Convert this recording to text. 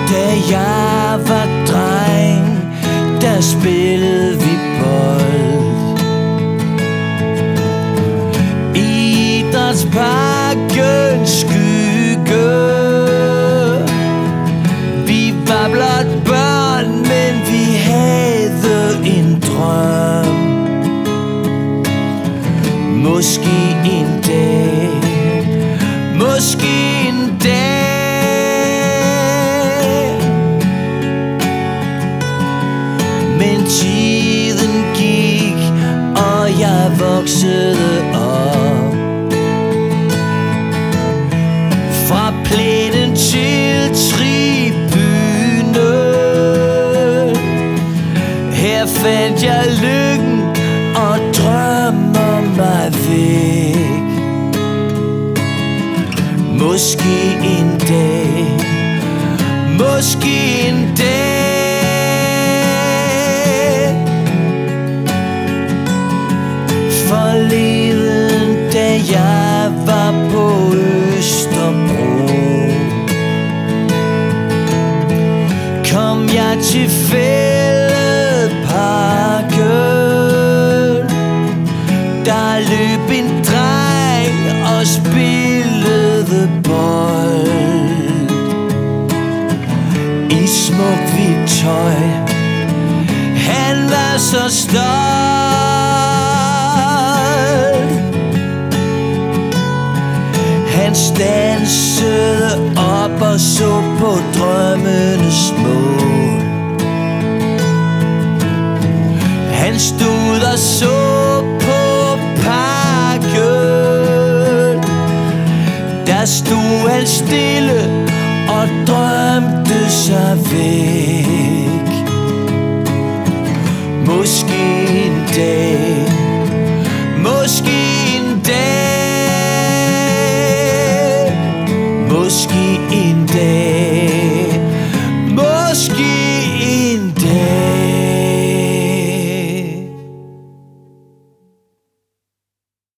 Da jeg var dreng, der spillede vi bold. Idrætsparkens skygge. Vi var blot børn, men vi havde en drøm. Måske en dag, måske en dag. Men tiden gik, og jeg voksede op. Fra plænen til tribunen, her fandt jeg lykken og drømmer mig væk. Måske en dag, måske en dag. Forleden, da jeg var på Østerbro, kom jeg til Fælledparken. Der løb en dreng og spillede bold i smukt hvidt tøj. Han var så stolt. Han standsede op og så på drømmenes mål. Han stod og så på parken. Der stod han stille og drømte sig væk.